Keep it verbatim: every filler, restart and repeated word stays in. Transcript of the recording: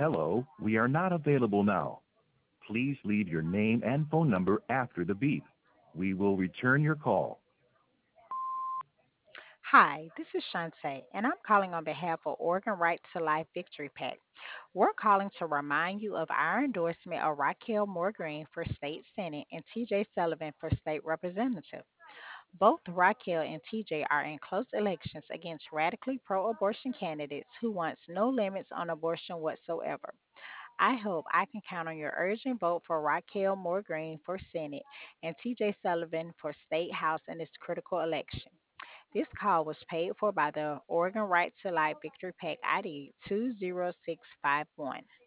Hello, we are not available now. Please leave your name and phone number after the beep. We will return your call. Hi, this is Shantae, and I'm calling on behalf of Oregon Right to Life Victory Pack. We're calling to remind you of our endorsement of Raquel Moore Green for State Senate and T J Sullivan for State Representative. Both Raquel and T J are in close elections against radically pro abortion candidates who wants no limits on abortion whatsoever. I hope I can count on your urgent vote for Raquel Moore Green for Senate and T J Sullivan for State House in this critical election. This call was paid for by the Oregon Right to Life Victory Pack I D two zero six five one.